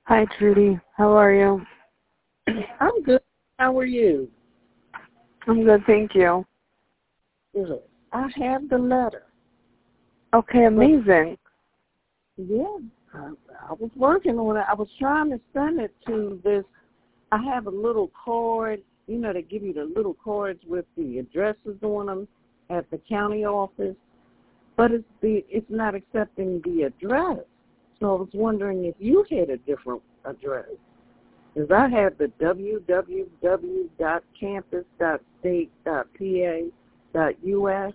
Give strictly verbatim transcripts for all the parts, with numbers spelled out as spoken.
Hi, Trudy. How are you? I'm good. How are you? I'm good, thank you. Good. I have the letter. Okay, amazing. But, yeah, I, I was working on it. I was trying to send it to this. I have a little card. You know, they give you the little cards with the addresses on them at the county office, but it's the it's not accepting the address. So I was wondering if you had a different address. Because I have the w w w dot campus dot state dot p a dot u s.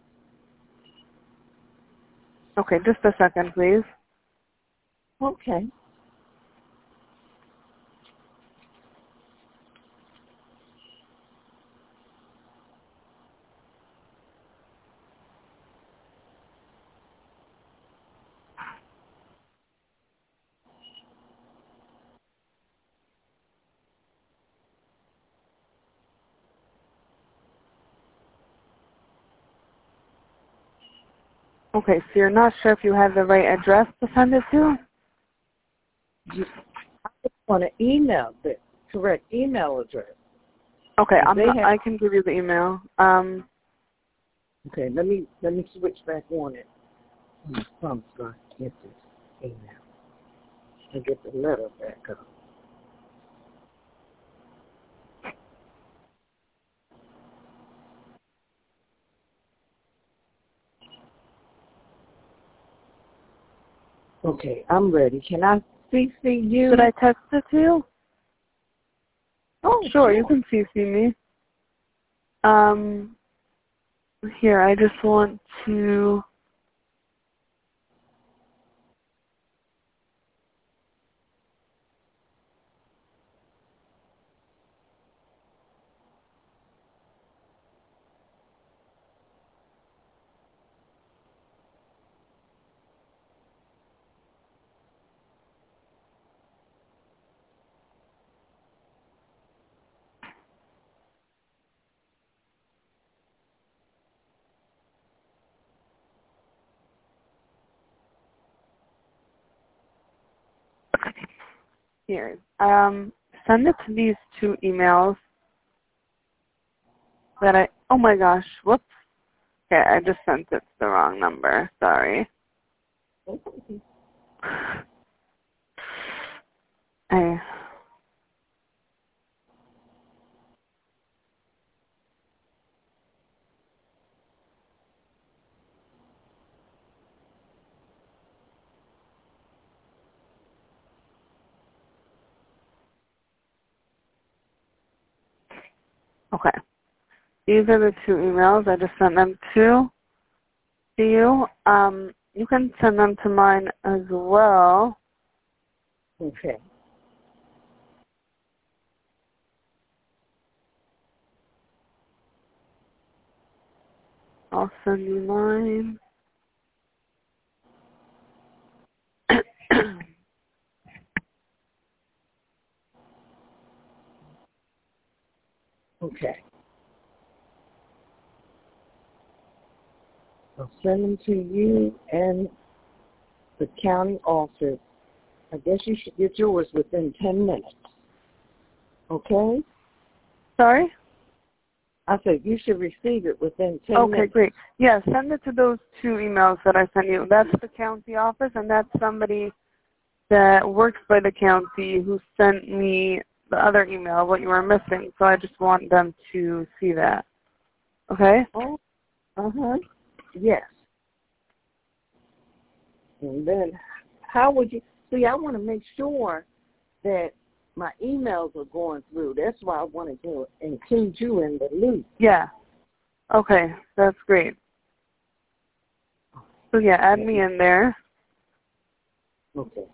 Okay, just a second, please. Okay. Okay, so you're not sure if you have the right address to send it to? Just, I just want to email the correct email address. Okay, I'm they not, have, I can give you the email. Um, okay, let me let me switch back on it. I'm sorry, get this email. I get the letter back up. Okay, I'm ready. Can I C C you? Did I text it to you? Oh, sure, sure. you can C C me. Um, here, I just want to... Here, um, send it to these two emails that I... Oh my gosh, whoops. Okay, I just sent it to the wrong number. Sorry. I... Okay. These are the two emails. I just sent them to, to you. Um, you can send them to mine as well. Okay. I'll send you mine. Okay. I'll send them to you and the county office. I guess you should get yours within ten minutes. Okay? Sorry? I said you should receive it within ten Okay, minutes. great. Yeah, send it to those two emails that I sent you. That's the county office, and that's somebody that works by the county who sent me the other email, what you were missing. So I just want them to see that. Okay? Oh, uh-huh. Yes. And then how would you, see, I want to make sure that my emails are going through. That's why I wanted to include you in the loop. Yeah. Okay, that's great. So yeah, add me in there. Okay.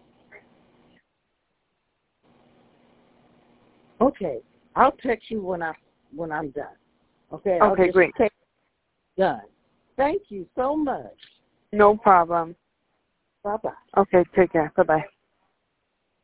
Okay. I'll text you when I when I'm done. Okay. I'll Okay, just great. text done. Thank you so much. No problem. Bye bye. Okay, take care. Bye bye.